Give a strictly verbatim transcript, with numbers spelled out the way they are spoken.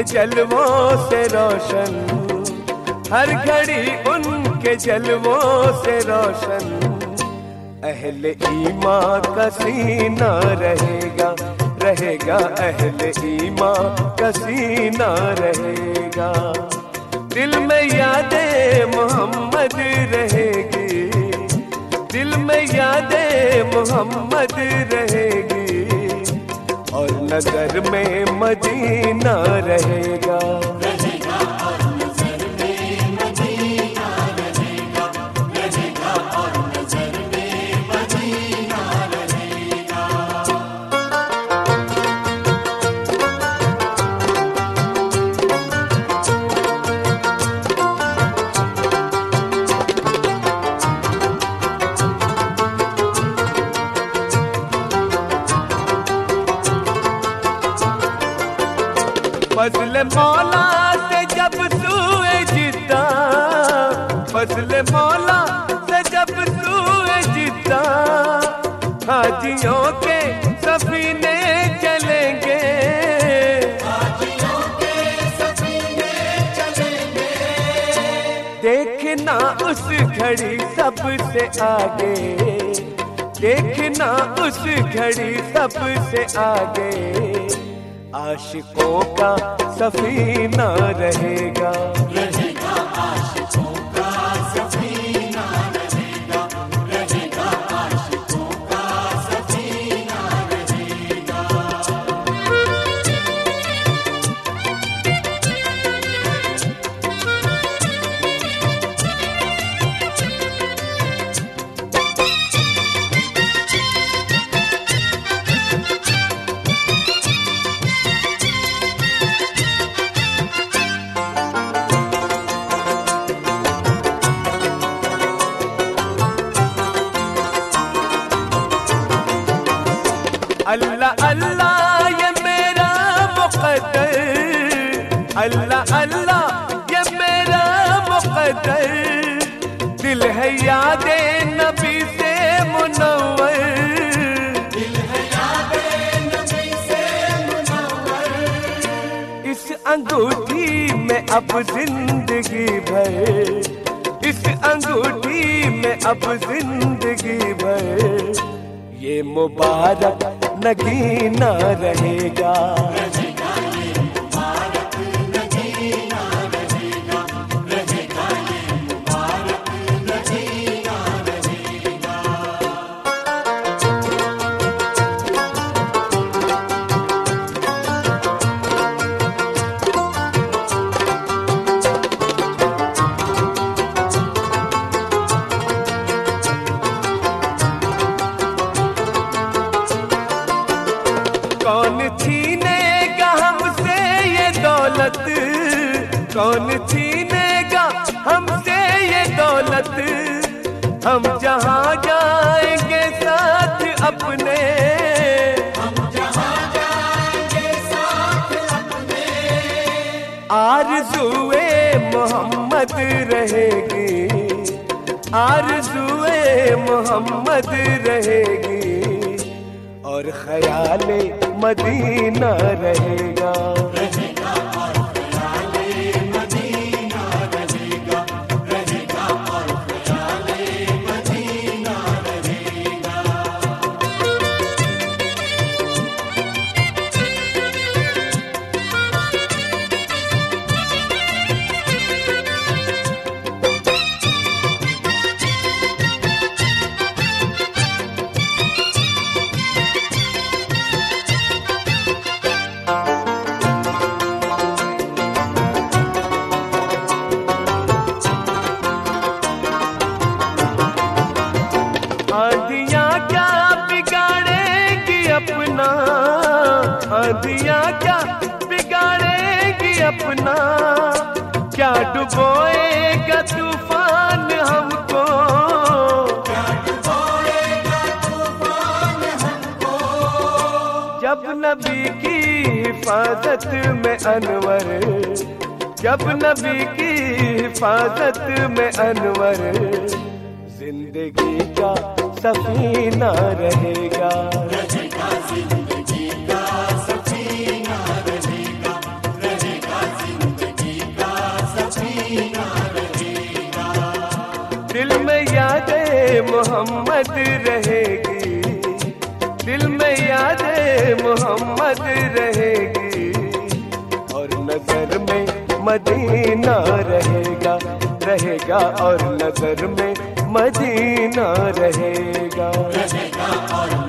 जलवों से रोशन, हर घड़ी उनके जलवों से रोशन। अहले ईमान का सीना रहेगा, रहेगा अहले ईमान का सीना रहेगा। दिल में यादें मोहम्मद रहेगी, दिल में यादें मोहम्मद रहेगी, और नजर में मदीना रहेगा, रहेगा और नजर में मदीना रहेगा, रहेगा और नजर में मदीना रहेगा। फज़्ल मौला से जब सूए जिद्दा, फज़्ल मौला से जब सूए जिद्दा, हाजियों के सफीने चलेंगे, हाजियों के सफीने चलेंगे। देखना उस घड़ी सबसे आगे, देखना उस घड़ी सबसे आगे, आशिकों का सफीना रहेगा, रहेगा आशिकों का सफीना रहेगा, रहेगा आशिकों का सफीना रहेगा। अल्लाह अल्लाह ये मेरा मुक़द्दर, अल्लाह अल्लाह ये मेरा मुक़द्दर, दिल है यादे नबी से मुनव्वर, दिल है यादे नबी से मुनव्वर। इस अंगूठी में अब जिंदगी भर, इस अंगूठी में अब जिंदगी भर, ये मुबारक नगीना रहेगा, रहेगा ये मुबारक नगीना रहेगा, रहेगा ये मुबारक नगीना रहेगा। कौन छीनेगा हमसे ये दौलत, कौन छीनेगा हमसे ये दौलत, हम जहाँ जाएंगे साथ अपने, हम जहाँ जाएंगे साथ अपने, आरज़ुए मोहम्मद रहेगी, आरज़ुए मोहम्मद रहेगी, और ख्याले मदीना रहेगा, रहेगा और ख्याले मदीना रहेगा, रहेगा और ख्याले मदीना रहेगा। आंधियाँ क्या बिगाड़ेगी अपना, आंधियाँ क्या बिगाड़ेगी अपना, क्या डुबोएगा तूफान हमको, क्या डुबोएगा तूफान हमको। जब नबी की हिफाजत में अनवर, जब नबी की हिफाजत में अनवर, जिंदगी का सफीना रहेगा, रहेगा जिंदगी का सफीना रहेगा, रहेगा मोहम्मद रहेगी और नजर में मदीना रहेगा, रहेगा और नजर में मदीना रहेगा, रहेगा और